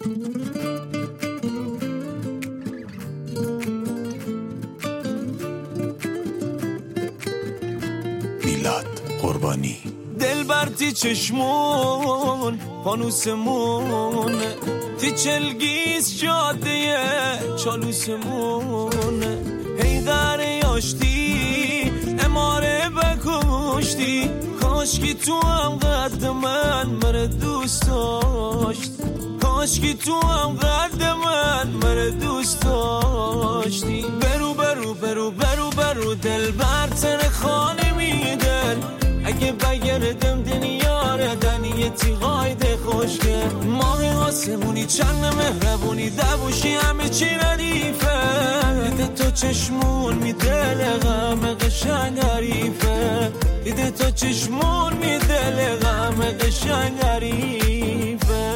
میلاد قربانی. دل بر تی چشمون پانوسمون، تی چلگیز جاده چالوسمون، هی در یاشتی اماره بکشتی، کاشکی تو هم قد من مره دوست داشت، کاشکی تو هم قد من مره دوست داشتی. برو برو برو برو برو دل بر تن خانه میدل، اگه بگردم دنیاره دنیه تیغایده خوشگه، ماه آسمونی چند مهربونی دبوشی همه چی ردیفه، دیده تو چشمون میدل غم قشنگ حریفه، دیده تو چشمون میدل غم قشنگ حریفه.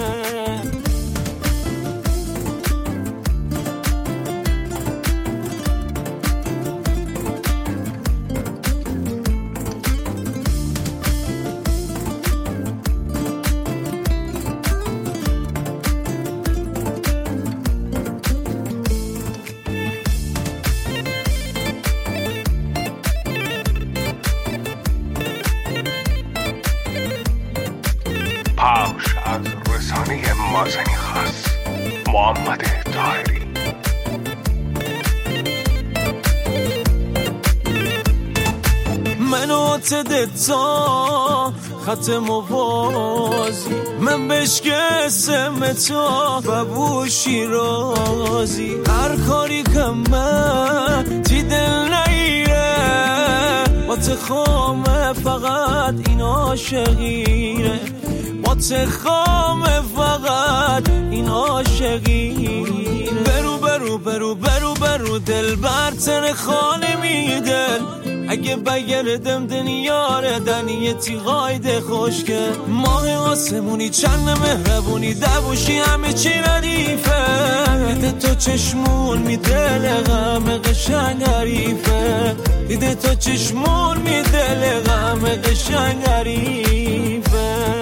پخش از رسانه مازنی خاص محمد طاهری. منو تدتا خط موازی، من بشکستم تو ببوشی رازی، هر کاری کمه تی دل نیره، با تخامه فقط این عاشقیره، با تخامه فقط این عاشقیره. برو برو برو برو برو دل بر تن خانه میدل، اگه بگردم دنیاره دنیه تیغایده خوشگه، ماه آسمونی چند مهربونی دبوشی همه چی ردیفه، دیده تو چشمون میدل غم قشنگ حریفه، دیده تو چشمون میدل غم قشنگ حریفه.